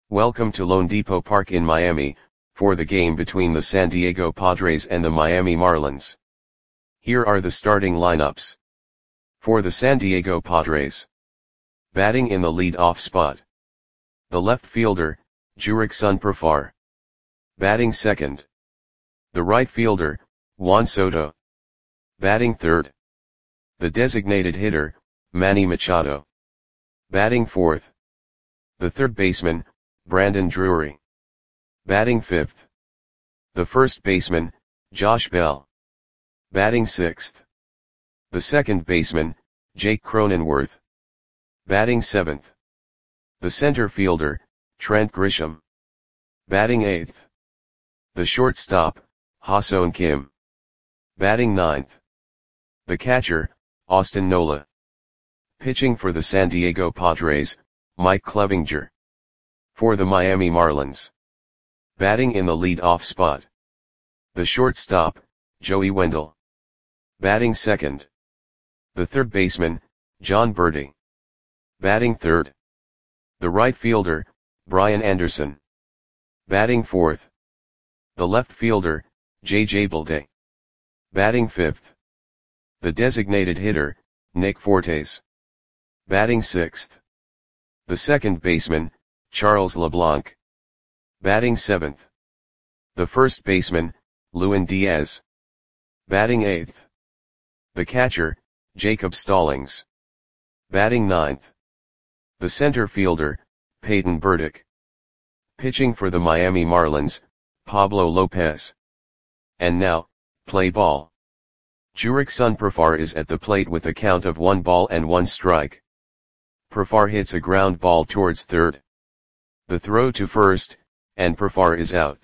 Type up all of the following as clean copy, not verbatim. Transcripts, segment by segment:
Welcome to loanDepot Park in Miami, for the game between the San Diego Padres and the Miami Marlins. Here are the starting lineups. For the San Diego Padres. Batting in the lead-off spot. The left fielder, Jurickson Profar. Batting second. The right fielder, Juan Soto. Batting third. The designated hitter, Manny Machado. Batting fourth. The third baseman, Brandon Drury. Batting fifth. The first baseman, Josh Bell. Batting sixth. The second baseman, Jake Cronenworth. Batting seventh. The center fielder, Trent Grisham. Batting eighth. The shortstop, Ha-Seong Kim. Batting ninth. The catcher, Austin Nola. Pitching for the San Diego Padres, Mike Clevinger. For the Miami Marlins. Batting in the lead-off spot. The shortstop, Joey Wendle. Batting second. The third baseman, Jon Berti. Batting third. The right fielder, Brian Anderson. Batting fourth. The left fielder, J.J. Bleday. Batting fifth. The designated hitter, Nick Fortes. Batting sixth. The second baseman, Charles LeBlanc. Batting seventh. The first baseman, Lewin Diaz. Batting eighth. The catcher, Jacob Stallings. Batting ninth. The center fielder, Peyton Burdick. Pitching for the Miami Marlins, Pablo Lopez. And now, play ball. Jurickson Profar is at the plate with a count of 1 strike. Profar hits a ground ball towards third. The throw to first, and Profar is out.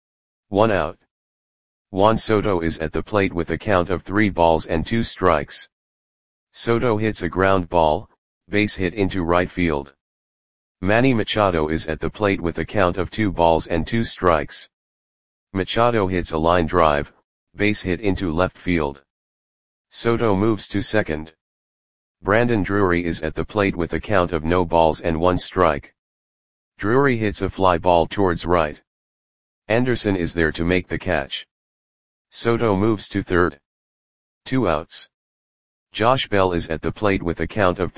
1 out. Juan Soto is at the plate with a count of 3 strikes. Soto hits a ground ball, base hit into right field. Manny Machado is at the plate with a count of 2 strikes. Machado hits a line drive, base hit into left field. Soto moves to second. Brandon Drury is at the plate with a count of 1 strike. Drury hits a fly ball towards right. Anderson is there to make the catch. Soto moves to third. 2 outs. Josh Bell is at the plate with a count of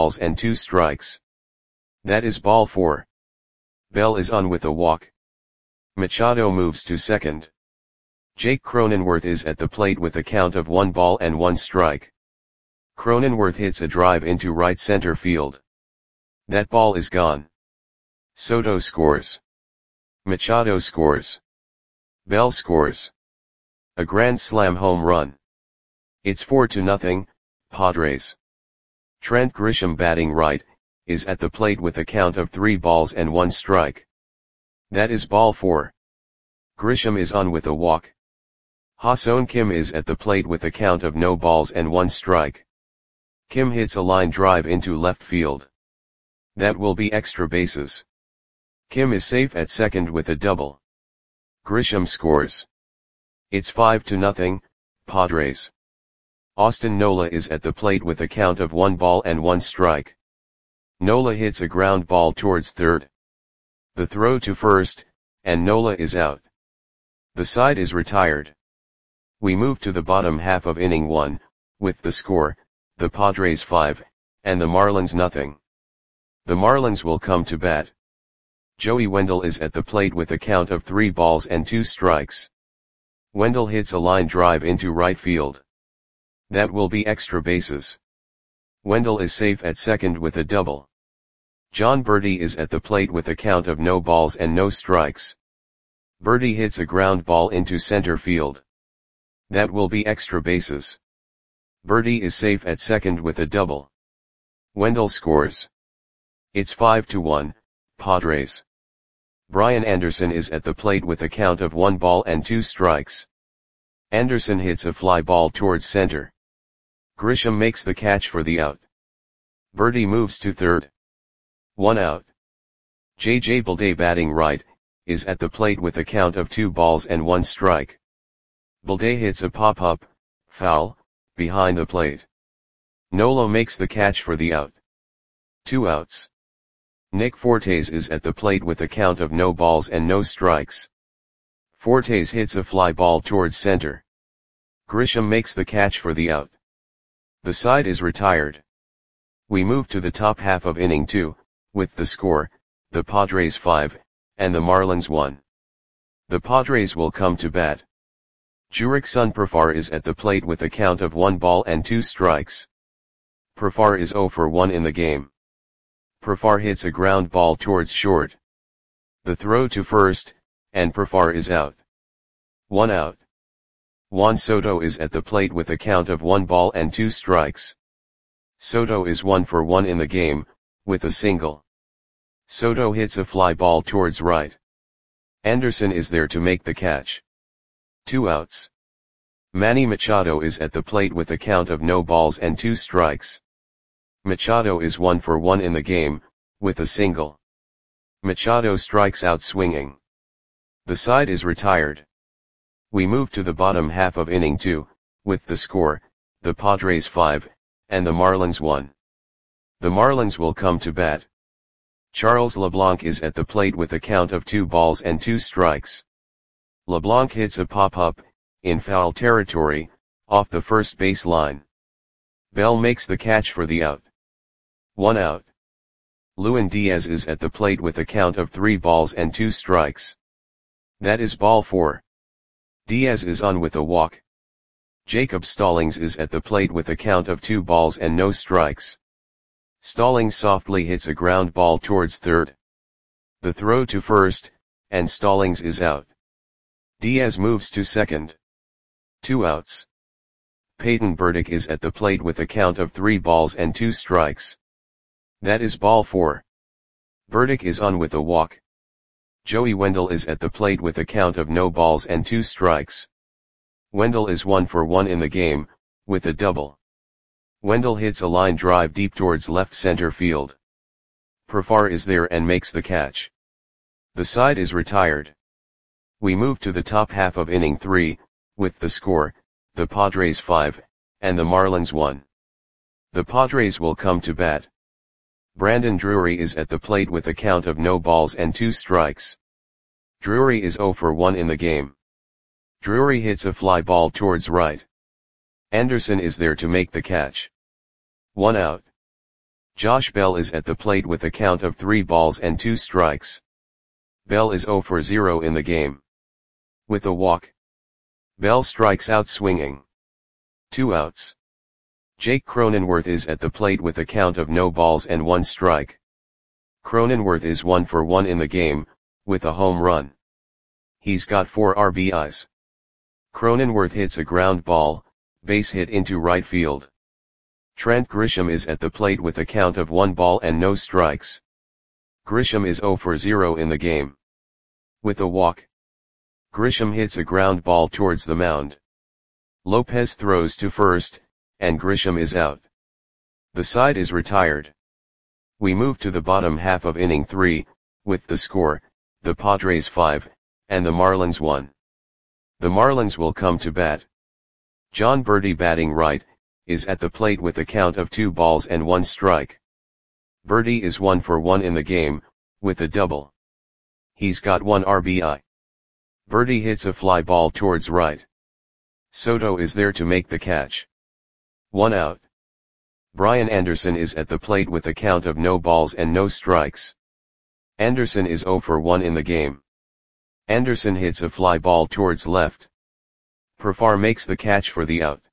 3 strikes. That is ball 4. Bell is on with a walk. Machado moves to second. Jake Cronenworth is at the plate with a count of 1 strike. Cronenworth hits a drive into right center field. That ball is gone. Soto scores. Machado scores. Bell scores. A grand slam home run. It's 4-0, Padres. Trent Grisham batting right, is at the plate with a count of 3 strike. That is ball 4. Grisham is on with a walk. Ha-Seong Kim is at the plate with a count of 1 strike. Kim hits a line drive into left field. That will be extra bases. Kim is safe at second with a double. Grisham scores. It's 5-0, Padres. Austin Nola is at the plate with a count of 1 strike. Nola hits a ground ball towards third. The throw to first, and Nola is out. The side is retired. We move to the bottom half of inning 1, with the score, the Padres 5, and the Marlins nothing. The Marlins will come to bat. Joey Wendle is at the plate with a count of 3 strikes. Wendle hits a line drive into right field. That will be extra bases. Wendle is safe at second with a double. Jon Berti is at the plate with a count of no strikes. Berti hits a ground ball into center field. That will be extra bases. Berti is safe at second with a double. Wendle scores. It's 5-1, Padres. Brian Anderson is at the plate with a count of 1 strikes. Anderson hits a fly ball towards center. Grisham makes the catch for the out. Berti moves to third. 1 out. J.J. Bleday batting right, is at the plate with a count of 2 strike. Bleday hits a pop-up, foul, behind the plate. Nola makes the catch for the out. 2 outs. Nick Fortes is at the plate with a count of no balls and no strikes. Fortes hits a fly ball towards center. Grisham makes the catch for the out. The side is retired. We move to the top half of inning 2, with the score, the Padres 5, and the Marlins 1. The Padres will come to bat. Jurickson Profar is at the plate with a count of 1 ball and 2 strikes. Profar is 0 for 1 in the game. Profar hits a ground ball towards short. The throw to first, and Profar is out. 1 out. Juan Soto is at the plate with a count of 1 ball and 2 strikes. Soto is 1 for 1 in the game, with a single. Soto hits a fly ball towards right. Anderson is there to make the catch. 2 outs. Manny Machado is at the plate with a count of no balls and 2 strikes. Machado is 1 for 1 in the game, with a single. Machado strikes out swinging. The side is retired. We move to the bottom half of inning 2, with the score, the Padres 5, and the Marlins 1. The Marlins will come to bat. Charles LeBlanc is at the plate with a count of 2 balls and 2 strikes. LeBlanc hits a pop-up, in foul territory, off the first base line. Bell makes the catch for the out. 1 out. Lewin Diaz is at the plate with a count of 3 balls and 2 strikes. That is ball 4. Diaz is on with a walk. Jacob Stallings is at the plate with a count of 2 balls and no strikes. Stallings softly hits a ground ball towards third. The throw to first, and Stallings is out. Diaz moves to second. 2 outs. Peyton Burdick is at the plate with a count of 3 balls and 2 strikes. That is ball 4. Burdick is on with a walk. Joey Wendell is at the plate with a count of no balls and 2 strikes. Wendell is 1 for 1 in the game, with a double. Wendell hits a line drive deep towards left center field. Profar is there and makes the catch. The side is retired. We move to the top half of inning 3, with the score, the Padres 5, and the Marlins 1. The Padres will come to bat. Brandon Drury is at the plate with a count of no balls and 2 strikes. Drury is 0 for 1 in the game. Drury hits a fly ball towards right. Anderson is there to make the catch. 1 out. Josh Bell is at the plate with a count of 3 balls and 2 strikes. Bell is 0 for 0 in the game. With a walk. Bell strikes out swinging. 2 outs. Jake Cronenworth is at the plate with a count of no balls and 1 strike. Cronenworth is 1 for 1 in the game, with a home run. He's got 4 RBIs. Cronenworth hits a ground ball, base hit into right field. Trent Grisham is at the plate with a count of 1 ball and no strikes. Grisham is 0 for 0 in the game. With a walk. Grisham hits a ground ball towards the mound. Lopez throws to first, and Grisham is out. The side is retired. We move to the bottom half of inning 3, with the score, the Padres 5, and the Marlins 1. The Marlins will come to bat. John Birdie batting right, is at the plate with a count of 2 balls and 1 strike. Birdie is 1 for 1 in the game, with a double. He's got 1 RBI. Birdie hits a fly ball towards right. Soto is there to make the catch. 1 out. Brian Anderson is at the plate with a count of no balls and no strikes. Anderson is 0 for 1 in the game. Anderson hits a fly ball towards left. Profar makes the catch for the out.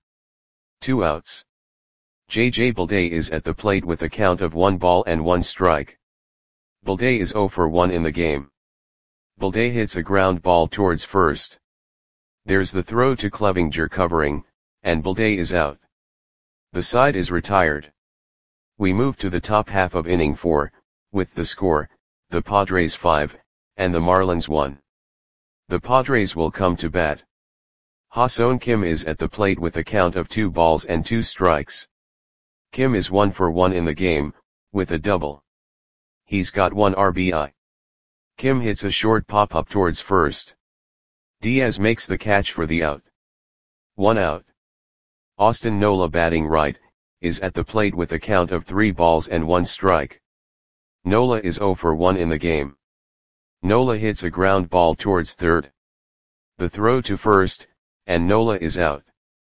2 outs. J.J. Bleday is at the plate with a count of 1 ball and 1 strike. Bleday is 0 for 1 in the game. Bleday hits a ground ball towards first. There's the throw to Clevinger covering, and Bleday is out. The side is retired. We move to the top half of inning 4, with the score, the Padres 5, and the Marlins 1. The Padres will come to bat. Ha-Seong Kim is at the plate with a count of 2 balls and 2 strikes. Kim is 1 for 1 in the game, with a double. He's got 1 RBI. Kim hits a short pop-up towards first. Diaz makes the catch for the out. 1 out. Austin Nola batting right, is at the plate with a count of 3 balls and 1 strike. Nola is 0 for 1 in the game. Nola hits a ground ball towards third. The throw to first, and Nola is out.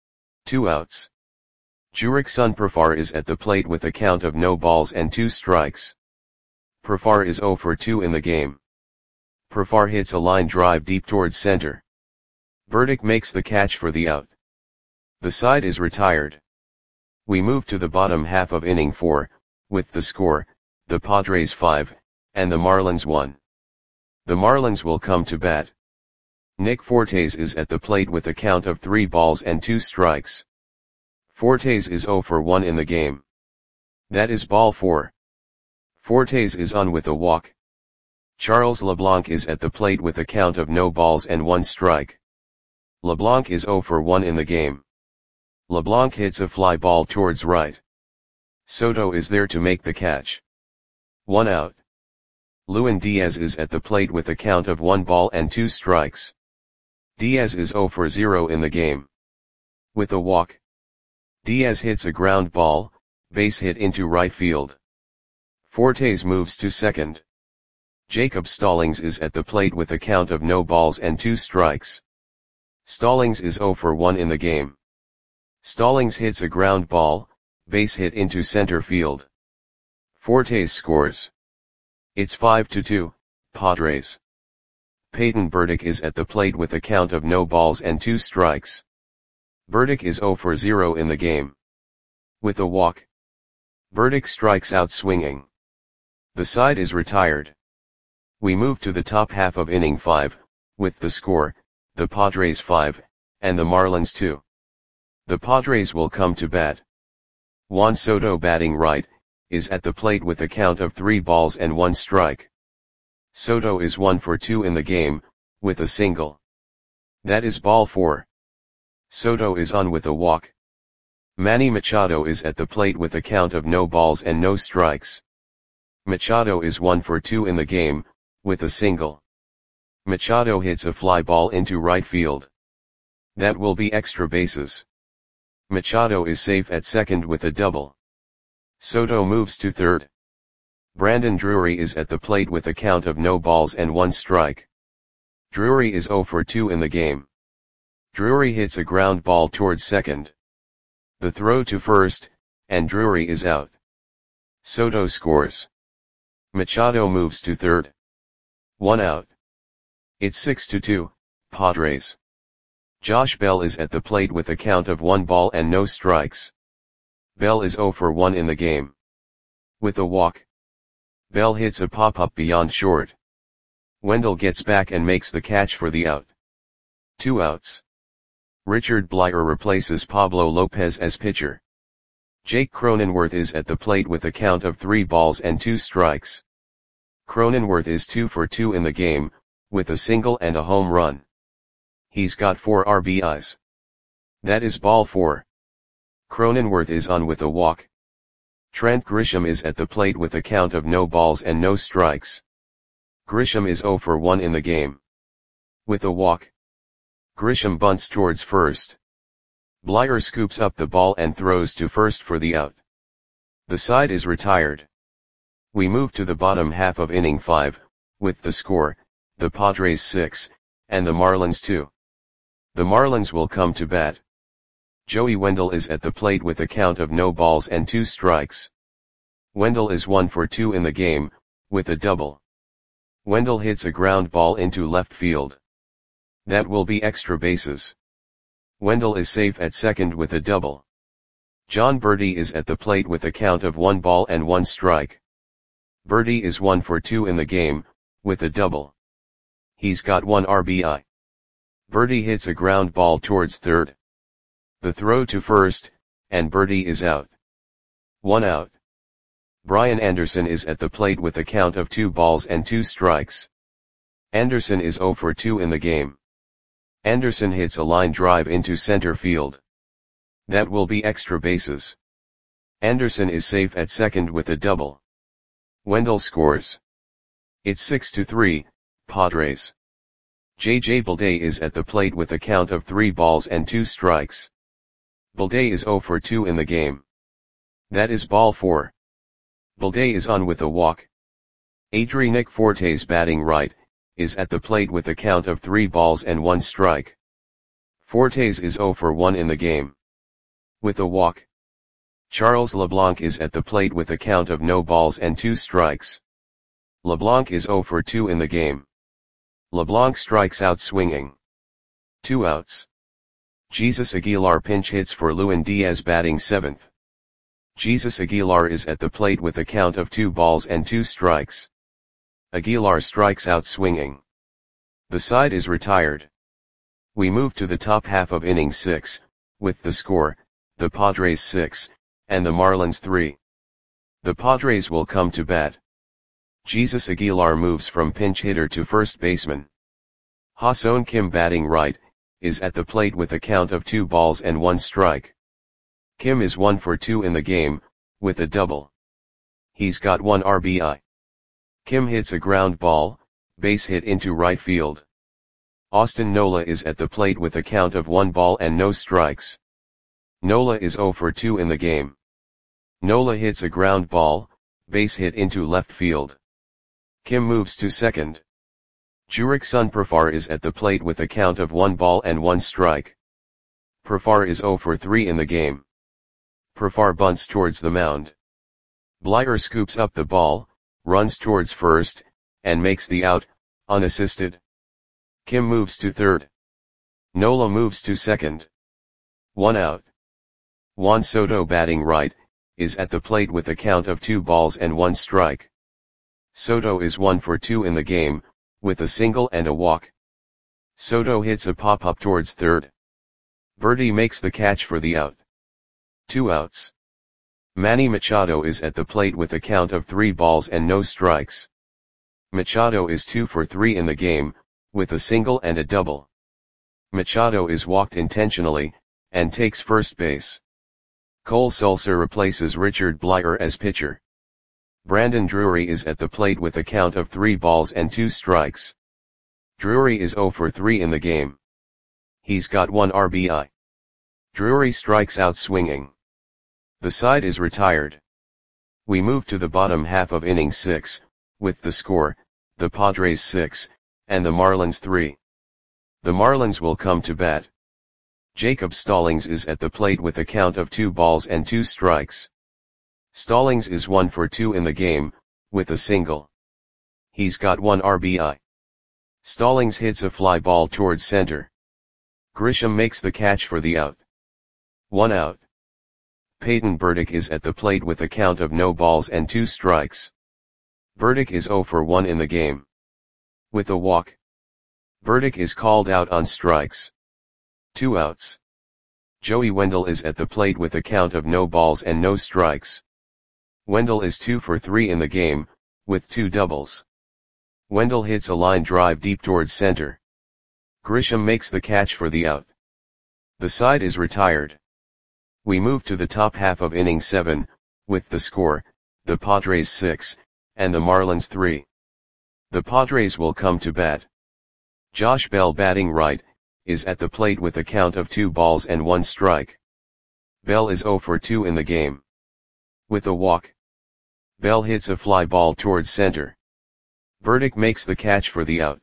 2 outs. Jurickson Profar is at the plate with a count of no balls and 2 strikes. Profar is 0 for 2 in the game. Profar hits a line drive deep towards center. Burdick makes the catch for the out. The side is retired. We move to the bottom half of inning 4, with the score, the Padres 5, and the Marlins 1. The Marlins will come to bat. Nick Fortes is at the plate with a count of 3 balls and 2 strikes. Fortes is 0 for 1 in the game. That is ball 4. Fortes is on with a walk. Charles LeBlanc is at the plate with a count of no balls and 1 strike. LeBlanc is 0 for 1 in the game. LeBlanc hits a fly ball towards right. Soto is there to make the catch. 1 out. Lewin Diaz is at the plate with a count of 1 ball and 2 strikes. Diaz is 0 for 0 in the game. With a walk. Diaz hits a ground ball, base hit into right field. Fortes moves to second. Jacob Stallings is at the plate with a count of no balls and 2 strikes. Stallings is 0 for 1 in the game. Stallings hits a ground ball, base hit into center field. Fortes scores. It's 5-2, Padres. Peyton Burdick is at the plate with a count of no balls and 2 strikes. Burdick is 0 for 0 in the game. With a walk. Burdick strikes out swinging. The side is retired. We move to the top half of inning 5, with the score, the Padres 5, and the Marlins 2. The Padres will come to bat. Juan Soto, batting right, is at the plate with a count of 3 balls and 1 strike. Soto is 1 for 2 in the game, with a single. That is ball 4. Soto is on with a walk. Manny Machado is at the plate with a count of no balls and no strikes. Machado is 1 for 2 in the game, with a single. Machado hits a fly ball into right field. That will be extra bases. Machado is safe at second with a double. Soto moves to third. Brandon Drury is at the plate with a count of no balls and 1 strike. Drury is 0 for 2 in the game. Drury hits a ground ball towards second. The throw to first, and Drury is out. Soto scores. Machado moves to third. 1 out. It's 6-2, Padres. Josh Bell is at the plate with a count of 1 ball and no strikes. Bell is 0 for 1 in the game. With a walk. Bell hits a pop-up beyond short. Wendell gets back and makes the catch for the out. 2 outs. Richard Bleier replaces Pablo Lopez as pitcher. Jake Cronenworth is at the plate with a count of 3 balls and 2 strikes. Cronenworth is 2 for 2 in the game, with a single and a home run. He's got 4 RBIs. That is ball 4. Cronenworth is on with a walk. Trent Grisham is at the plate with a count of no balls and no strikes. Grisham is 0 for 1 in the game. With a walk. Grisham bunts towards first. Bleier scoops up the ball and throws to first for the out. The side is retired. We move to the bottom half of inning 5, with the score, the Padres 6, and the Marlins 2. The Marlins will come to bat. Joey Wendell is at the plate with a count of no balls and 2 strikes. Wendell is 1 for 2 in the game, with a double. Wendell hits a ground ball into left field. That will be extra bases. Wendell is safe at second with a double. John Birdie is at the plate with a count of 1 ball and 1 strike. Birdie is 1 for 2 in the game, with a double. He's got 1 RBI. Birdie hits a ground ball towards third. The throw to first, and Birdie is out. 1 out. Brian Anderson is at the plate with a count of 2 balls and 2 strikes. Anderson is 0 for 2 in the game. Anderson hits a line drive into center field. That will be extra bases. Anderson is safe at second with a double. Wendell scores. It's 6-3, Padres. J.J. Bleday is at the plate with a count of 3 balls and 2 strikes. Bleday is 0 for 2 in the game. That is ball 4. Bleday is on with a walk. Adri Nick Fortes batting right, is at the plate with a count of 3 balls and 1 strike. Fortes is 0 for 1 in the game. With a walk. Charles LeBlanc is at the plate with a count of no balls and 2 strikes. LeBlanc is 0 for 2 in the game. LeBlanc strikes out swinging. 2 outs. Jesus Aguilar pinch hits for Lewin Diaz batting 7th. Jesus Aguilar is at the plate with a count of 2 balls and 2 strikes. Aguilar strikes out swinging. The side is retired. We move to the top half of inning 6, with the score, the Padres 6, and the Marlins 3. The Padres will come to bat. Jesus Aguilar moves from pinch hitter to first baseman. Ha-Seong Kim batting right, is at the plate with a count of 2 balls and 1 strike. Kim is 1 for 2 in the game, with a double. He's got 1 RBI. Kim hits a ground ball, base hit into right field. Austin Nola is at the plate with a count of 1 ball and no strikes. Nola is 0 for 2 in the game. Nola hits a ground ball, base hit into left field. Kim moves to second. Jurickson Profar is at the plate with a count of 1 ball and 1 strike. Profar is 0 for 3 in the game. Profar bunts towards the mound. Blyer scoops up the ball, runs towards first, and makes the out, unassisted. Kim moves to third. Nola moves to second. 1 out. Juan Soto batting right, is at the plate with a count of 2 balls and 1 strike. Soto is 1 for 2 in the game, with a single and a walk. Soto hits a pop-up towards third. Berti makes the catch for the out. 2 outs. Manny Machado is at the plate with a count of 3 balls and no strikes. Machado is 2 for 3 in the game, with a single and a double. Machado is walked intentionally, and takes first base. Cole Sulser replaces Richard Blyer as pitcher. Brandon Drury is at the plate with a count of 3 balls and 2 strikes. Drury is 0 for 3 in the game. He's got 1 RBI. Drury strikes out swinging. The side is retired. We move to the bottom half of inning 6, with the score, the Padres 6, and the Marlins 3. The Marlins will come to bat. Jacob Stallings is at the plate with a count of 2 balls and 2 strikes. Stallings is 1 for 2 in the game, with a single. He's got 1 RBI. Stallings hits a fly ball towards center. Grisham makes the catch for the out. 1 out. Peyton Burdick is at the plate with a count of no balls and 2 strikes. Burdick is 0 for 1 in the game. With a walk. Burdick is called out on strikes. 2 outs. Joey Wendell is at the plate with a count of no balls and no strikes. Wendell is 2 for 3 in the game, with 2 doubles. Wendell hits a line drive deep towards center. Grisham makes the catch for the out. The side is retired. We move to the top half of inning 7, with the score, the Padres 6, and the Marlins 3. The Padres will come to bat. Josh Bell batting right, is at the plate with a count of 2 balls and 1 strike. Bell is 0 for 2 in the game. With a walk. Bell hits a fly ball towards center. Burdick makes the catch for the out.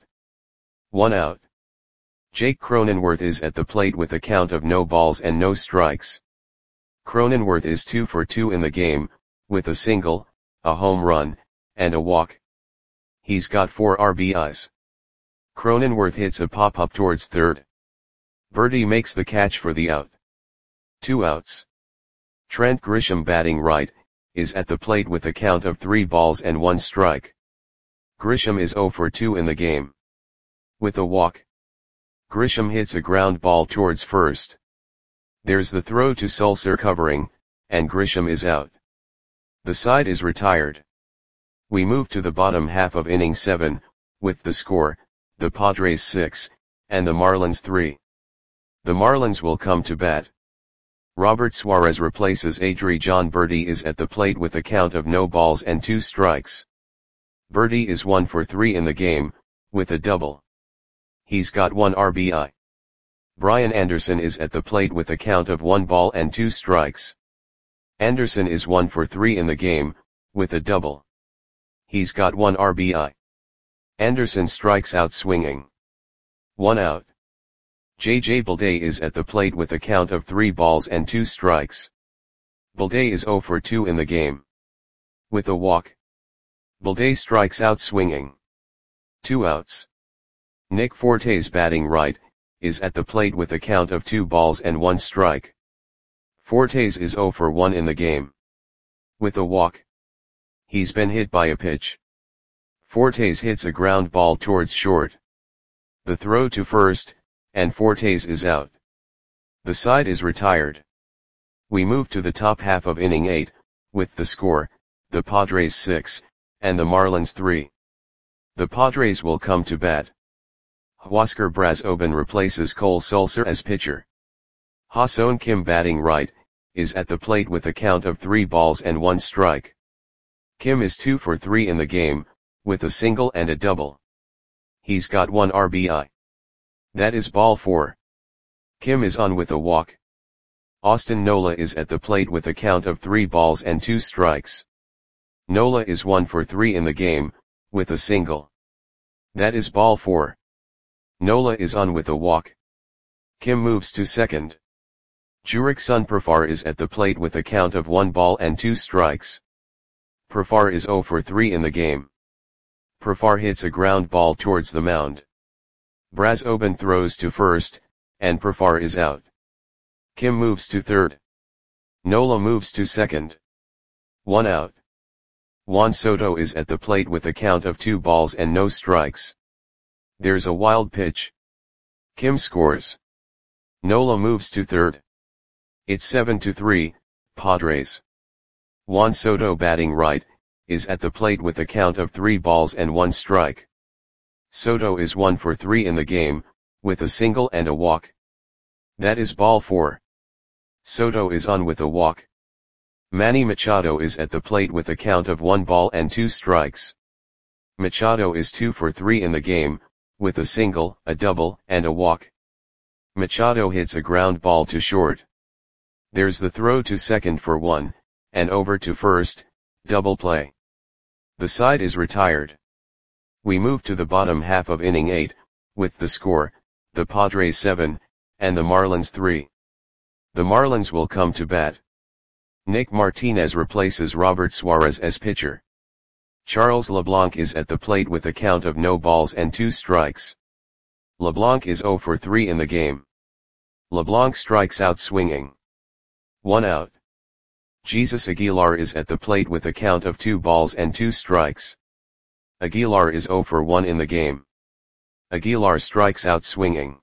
1 out. Jake Cronenworth is at the plate with a count of no balls and no strikes. Cronenworth is 2 for 2 in the game, with a single, a home run, and a walk. He's got 4 RBIs. Cronenworth hits a pop-up towards third. Berti makes the catch for the out. 2 outs. Trent Grisham batting right, is at the plate with a count of 3 balls and 1 strike. Grisham is 0 for 2 in the game. With a walk. Grisham hits a ground ball towards first. There's the throw to Sulser covering, and Grisham is out. The side is retired. We move to the bottom half of inning 7, with the score, the Padres 6, and the Marlins 3. The Marlins will come to bat. Robert Suarez replaces Adri John. Berti is at the plate with a count of no balls and 2 strikes. Berti is 1 for 3 in the game, with a double. He's got 1 RBI. Brian Anderson is at the plate with a count of 1 ball and 2 strikes. Anderson is 1 for 3 in the game, with a double. He's got 1 RBI. Anderson strikes out swinging. 1 out. JJ Bleday is at the plate with a count of 3 balls and 2 strikes. Bleday is 0 for 2 in the game. With a walk. Bleday strikes out swinging. 2 outs. Nick Fortes, batting right, is at the plate with a count of 2 balls and 1 strike. Fortes is 0 for 1 in the game. With a walk. He's been hit by a pitch. Fortes hits a ground ball towards short. The throw to first, and Fortes is out. The side is retired. We move to the top half of inning 8, with the score, the Padres 6, and the Marlins 3. The Padres will come to bat. Huascar Brazoban replaces Cole Sulser as pitcher. Ha-Seong Kim, batting right, is at the plate with a count of 3 balls and 1 strike. Kim is 2 for 3 in the game, with a single and a double. He's got 1 RBI. That is ball 4. Kim is on with a walk. Austin Nola is at the plate with a count of 3 balls and 2 strikes. Nola is 1 for 3 in the game, with a single. That is ball 4. Nola is on with a walk. Kim moves to second. Jurickson Profar is at the plate with a count of 1 ball and 2 strikes. Profar is 0 for 3 in the game. Profar hits a ground ball towards the mound. Brazoban throws to first, and Profar is out. Kim moves to third. Nola moves to second. 1 out. Juan Soto is at the plate with a count of 2 balls and no strikes. There's a wild pitch. Kim scores. Nola moves to third. It's 7-3, Padres. Juan Soto, batting right, is at the plate with a count of 3 balls and 1 strike. Soto is 1 for 3 in the game, with a single and a walk. That is ball 4. Soto is on with a walk. Manny Machado is at the plate with a count of 1 ball and 2 strikes. Machado is 2 for 3 in the game, with a single, a double, and a walk. Machado hits a ground ball to short. There's the throw to second for 1, and over to first, double play. The side is retired. We move to the bottom half of inning 8, with the score, the Padres 7, and the Marlins 3. The Marlins will come to bat. Nick Martinez replaces Robert Suarez as pitcher. Charles LeBlanc is at the plate with a count of no balls and 2 strikes. LeBlanc is 0 for 3 in the game. LeBlanc strikes out swinging. 1 out. Jesus Aguilar is at the plate with a count of 2 balls and 2 strikes. Aguilar is 0 for 1 in the game. Aguilar strikes out swinging.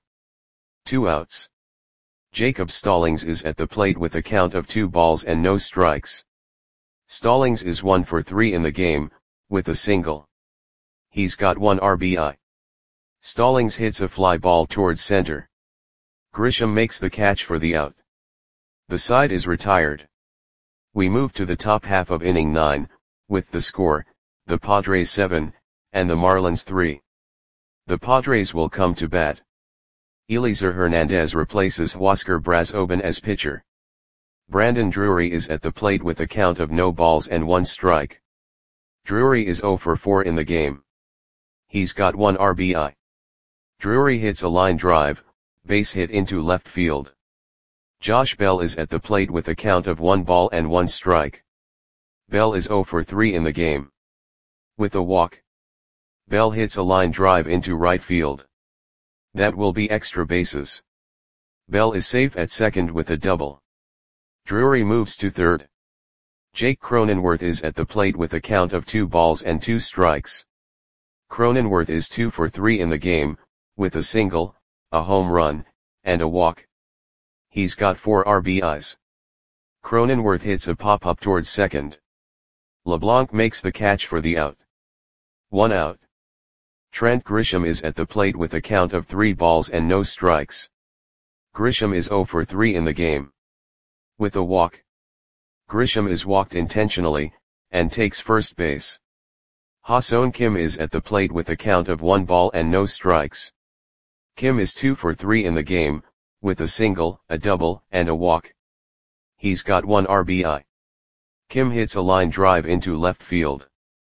2 outs. Jacob Stallings is at the plate with a count of 2 balls and no strikes. Stallings is 1 for 3 in the game, with a single. He's got 1 RBI. Stallings hits a fly ball towards center. Grisham makes the catch for the out. The side is retired. We move to the top half of inning 9, with the score, the Padres 7, and the Marlins 3. The Padres will come to bat. Eliezer Hernandez replaces Huascar Brazoban as pitcher. Brandon Drury is at the plate with a count of no balls and 1 strike. Drury is 0 for 4 in the game. He's got 1 RBI. Drury hits a line drive, base hit into left field. Josh Bell is at the plate with a count of 1 ball and 1 strike. Bell is 0 for 3 in the game. With a walk. Bell hits a line drive into right field. That will be extra bases. Bell is safe at second with a double. Drury moves to third. Jake Cronenworth is at the plate with a count of 2 balls and 2 strikes. Cronenworth is 2 for 3 in the game, with a single, a home run, and a walk. He's got 4 RBIs. Cronenworth hits a pop-up towards second. LeBlanc makes the catch for the out. 1 out. Trent Grisham is at the plate with a count of 3 balls and no strikes. Grisham is 0 for 3 in the game. With a walk. Grisham is walked intentionally, and takes first base. Ha-Seong Kim is at the plate with a count of 1 ball and no strikes. Kim is 2 for 3 in the game, with a single, a double, and a walk. He's got 1 RBI. Kim hits a line drive into left field.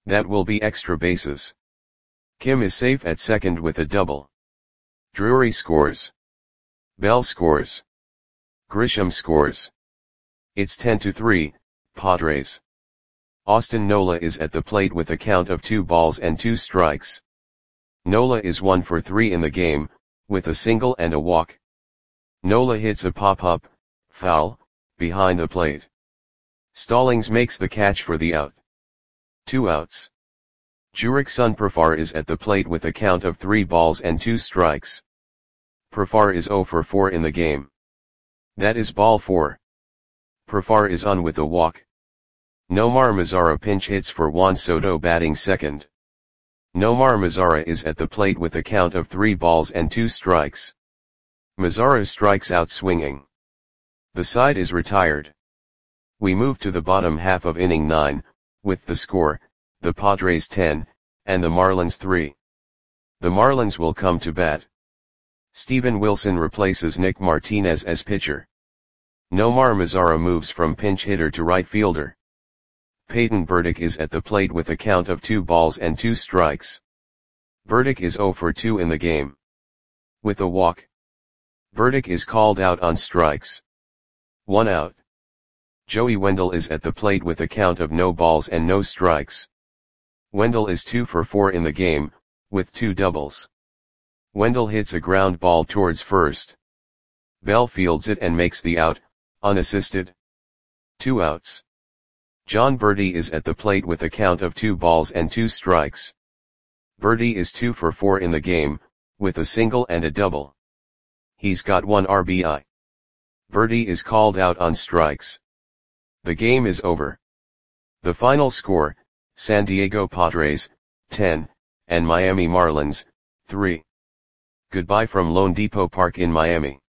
That will be extra bases. Kim is safe at second with a double. Drury scores. Bell scores. Grisham scores. It's 10-3, Padres. Austin Nola is at the plate with a count of 2 balls and 2 strikes. Nola is 1 for 3 in the game, with a single and a walk. Nola hits a pop-up, foul, behind the plate. Stallings makes the catch for the out. 2 outs. Jurickson Profar is at the plate with a count of 3 balls and 2 strikes. Profar is 0 for 4 in the game. That is ball 4. Profar is on with a walk. Nomar Mazara pinch hits for Juan Soto batting second. Nomar Mazara is at the plate with a count of 3 balls and 2 strikes. Mazara strikes out swinging. The side is retired. We move to the bottom half of inning 9, with the score, the Padres 10, and the Marlins 3. The Marlins will come to bat. Steven Wilson replaces Nick Martinez as pitcher. Nomar Mazara moves from pinch hitter to right fielder. Peyton Burdick is at the plate with a count of 2 balls and 2 strikes. Burdick is 0 for 2 in the game. With a walk. Burdick is called out on strikes. 1 out. Joey Wendell is at the plate with a count of no balls and no strikes. Wendell is 2 for 4 in the game, with 2 doubles. Wendell hits a ground ball towards first. Bell fields it and makes the out, unassisted. 2 outs. John Berti is at the plate with a count of 2 balls and 2 strikes. Berti is 2 for 4 in the game, with a single and a double. He's got 1 RBI. Berti is called out on strikes. The game is over. The final score, San Diego Padres, 10, and Miami Marlins, 3. Goodbye from Lone Depot Park in Miami.